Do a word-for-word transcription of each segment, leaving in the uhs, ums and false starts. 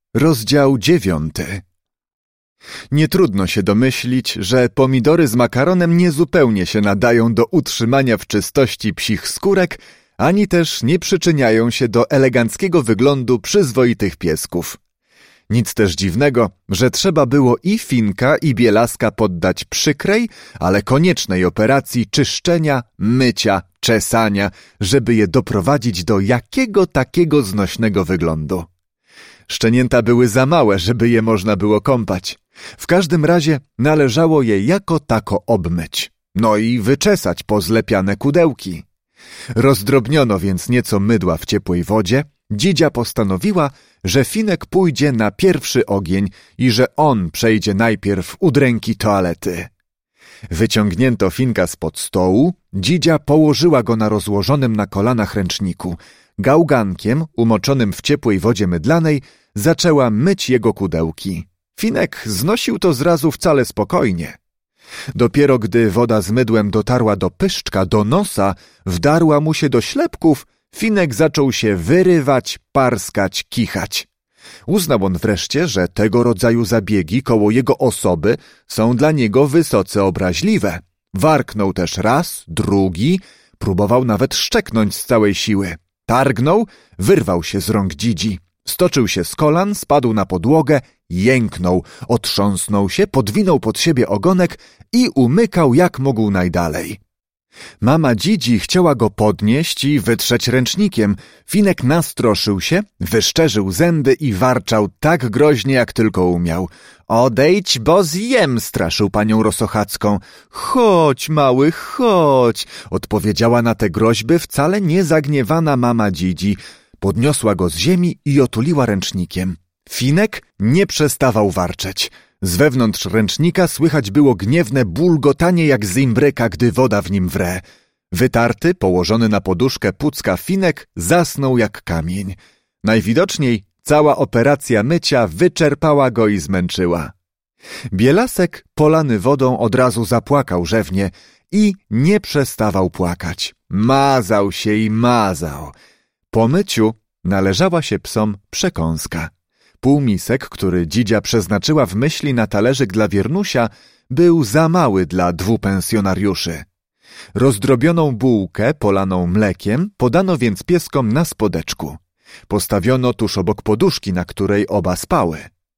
Rozdział dziewiąty. Nie trudno się domyślić, że pomidory z makaronem niezupełnie się nadają do utrzymania w czystości psich skórek, ani też nie przyczyniają się do eleganckiego wyglądu przyzwoitych piesków. Nic też dziwnego, że trzeba było i Finka, i Bielaska poddać przykrej, ale koniecznej operacji czyszczenia, mycia, czesania, żeby je doprowadzić do jakiego takiego znośnego wyglądu. Szczenięta były za małe, żeby je można było kąpać. W każdym razie należało je jako tako obmyć, no i wyczesać pozlepiane kudełki. Rozdrobniono więc nieco mydła w ciepłej wodzie. Dzidzia postanowiła, że Finek pójdzie na pierwszy ogień i że on przejdzie najpierw udręki toalety. Wyciągnięto Finka spod stołu, dzidzia położyła go na rozłożonym na kolanach ręczniku. Gałgankiem, umoczonym w ciepłej wodzie mydlanej, zaczęła myć jego kudełki. Finek znosił to zrazu wcale spokojnie. Dopiero gdy woda z mydłem dotarła do pyszczka, do nosa, wdarła mu się do ślepków, Finek zaczął się wyrywać, parskać, kichać. Uznał on wreszcie, że tego rodzaju zabiegi koło jego osoby są dla niego wysoce obraźliwe. Warknął też raz, drugi, próbował nawet szczeknąć z całej siły. Targnął, wyrwał się z rąk dzidzi. Stoczył się z kolan, spadł na podłogę, jęknął, otrząsnął się, podwinął pod siebie ogonek i umykał jak mógł najdalej. Mama dzidzi chciała go podnieść i wytrzeć ręcznikiem. Finek nastroszył się, wyszczerzył zęby i warczał tak groźnie, jak tylko umiał. Odejdź, bo zjem, straszył panią Rosochacką. Chodź, mały, chodź, odpowiedziała na te groźby wcale nie zagniewana mama dzidzi. Podniosła go z ziemi i otuliła ręcznikiem. Finek nie przestawał warczeć. Z wewnątrz ręcznika słychać było gniewne bulgotanie jak z imbryka, gdy woda w nim wre. Wytarty, położony na poduszkę Pucka Finek zasnął jak kamień. Najwidoczniej cała operacja mycia wyczerpała go i zmęczyła. Bielasek, polany wodą, od razu zapłakał rzewnie i nie przestawał płakać. Mazał się i mazał. Po myciu należała się psom przekąska. Półmisek, który dzidzia przeznaczyła w myśli na talerzyk dla Wiernusia, był za mały dla dwu pensjonariuszy. Rozdrobioną bułkę polaną mlekiem podano więc pieskom na spodeczku. Postawiono tuż obok poduszki, na której oba spały.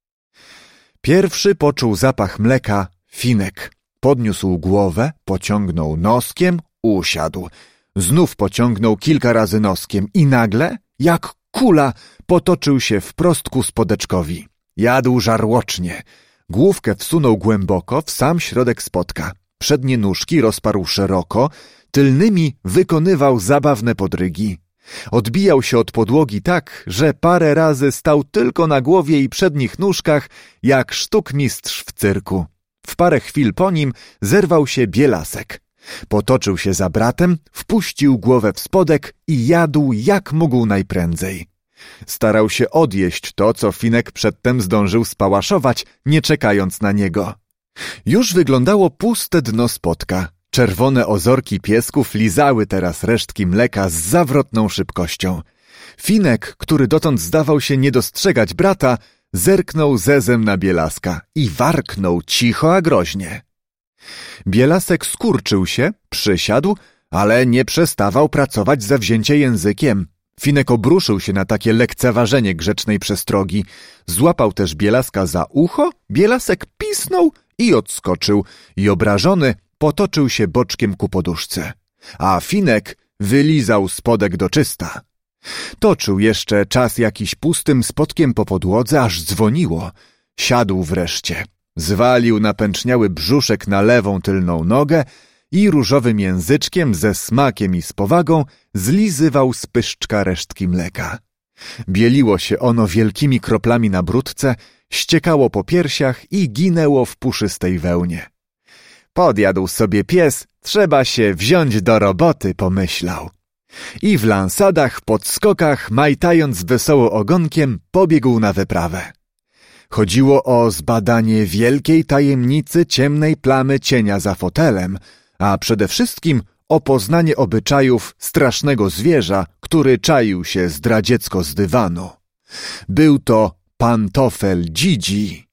Pierwszy poczuł zapach mleka Finek. Podniósł głowę, pociągnął noskiem, usiadł. Znów pociągnął kilka razy noskiem i nagle, jak kula, potoczył się wprost ku spodeczkowi. Jadł żarłocznie. Główkę wsunął głęboko w sam środek spodka. Przednie nóżki rozparł szeroko, tylnymi wykonywał zabawne podrygi. Odbijał się od podłogi tak, że parę razy stał tylko na głowie i przednich nóżkach, jak sztukmistrz w cyrku. W parę chwil po nim zerwał się Bielasek. Potoczył się za bratem, wpuścił głowę w spodek i jadł jak mógł najprędzej. Starał się odjeść to, co Finek przedtem zdążył spałaszować, nie czekając na niego. Już wyglądało puste dno spodka. Czerwone ozorki piesków lizały teraz resztki mleka z zawrotną szybkością. Finek, który dotąd zdawał się nie dostrzegać brata, zerknął zezem na Bielaska i warknął cicho a groźnie. Bielasek skurczył się, przysiadł, ale nie przestawał pracować zawzięcie językiem. Finek obruszył się na takie lekceważenie grzecznej przestrogi. Złapał też Bielaska za ucho, Bielasek pisnął i odskoczył i obrażony potoczył się boczkiem ku poduszce. A Finek wylizał spodek do czysta. Toczył jeszcze czas jakiś pustym spodkiem po podłodze, aż dzwoniło. Siadł wreszcie. Zwalił napęczniały brzuszek na lewą tylną nogę i różowym języczkiem ze smakiem i z powagą zlizywał z pyszczka resztki mleka. Bieliło się ono wielkimi kroplami na brudce, ściekało po piersiach i ginęło w puszystej wełnie. Podjadł sobie pies, trzeba się wziąć do roboty, pomyślał. I w lansadach, podskokach, majtając wesoło ogonkiem, pobiegł na wyprawę. Chodziło o zbadanie wielkiej tajemnicy ciemnej plamy cienia za fotelem, a przede wszystkim o poznanie obyczajów strasznego zwierza, który czaił się zdradziecko z dywanu. Był to pantofel Dzidzi.